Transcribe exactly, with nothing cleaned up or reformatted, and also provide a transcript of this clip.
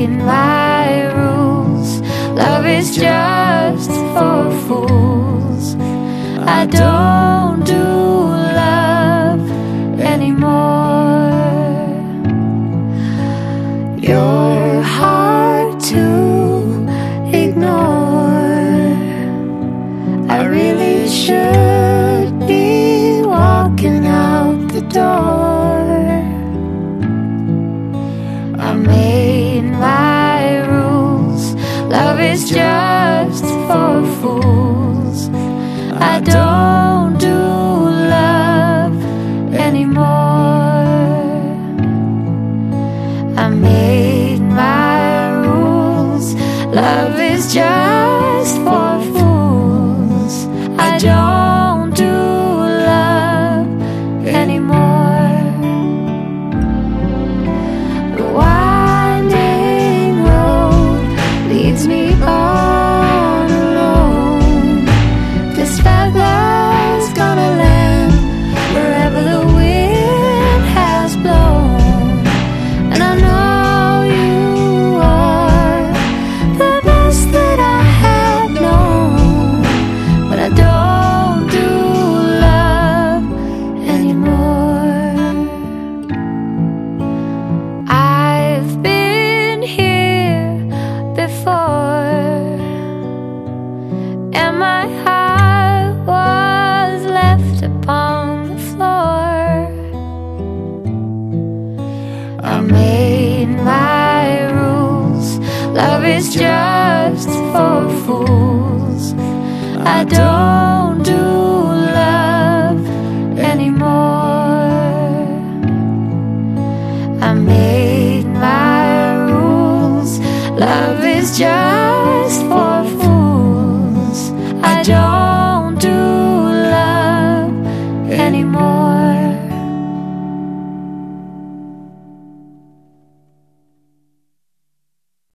made my rules. Love is just for fools. I don't do love anymore. You're hard to ignore. I really should be walking out the door. I made my rules. Love is just for fools. I don't do love anymore. I made my rules. Love is just for fools. I don't do love anymore. The winding road leads me on alone. This feather's gonna land wherever the wind has blown. And I know you are the best that I have known, but I don't do love anymore. I've been here before, and my heart was left upon the floor. I made my rules. Love is just for fools. I don't